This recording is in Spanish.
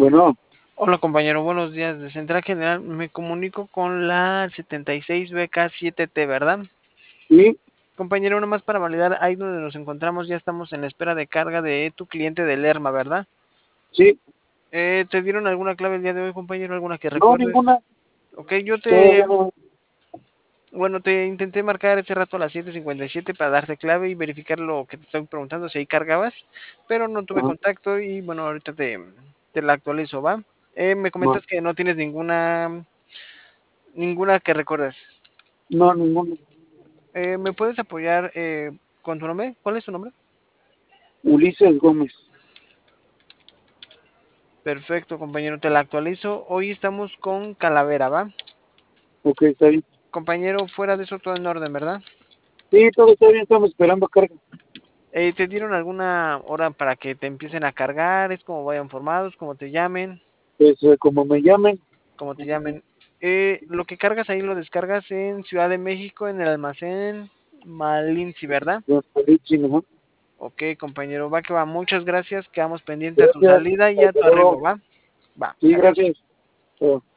Bueno, Hola compañero, buenos días. De Central General me comunico con la 76BK7T, ¿verdad? sí, Compañero, uno más para validar, ahí donde nos encontramos ya estamos en la espera de carga de tu cliente de Lerma, ¿verdad? sí, ¿Te dieron alguna clave el día de hoy, compañero? ¿Alguna que no, recuerdes? ninguna, Ok, yo todavía te... no, Bueno, te intenté marcar ese rato a las 7:57 para darte clave y verificar lo que te estoy preguntando, si ahí cargabas, pero no tuve ajá, contacto y bueno, ahorita te la actualizo, ¿va? Me no, comentas que no tienes ninguna que recuerdes. no, ninguna. ¿Me puedes apoyar con tu nombre? ¿Cuál es tu nombre? Ulises Gómez, Perfecto, compañero, te la actualizo. Hoy estamos con Calavera, ¿va? ok, está bien. Compañero, fuera de eso todo en orden, ¿verdad? Sí, todo está bien, estamos esperando carga. ¿Te dieron alguna hora para que te empiecen a cargar? ¿Es como vayan formados, como te llamen? Pues como me llamen, Como te llamen. Lo que cargas ahí lo descargas en Ciudad de México, en el almacén Malinzi, ¿verdad? ya salí, sí, ¿no? Ok, compañero, va que va. Muchas gracias. Quedamos pendientes a tu Gracias, salida y a hasta tu arribo, luego. ¿va? Va, Sí, adiós. gracias.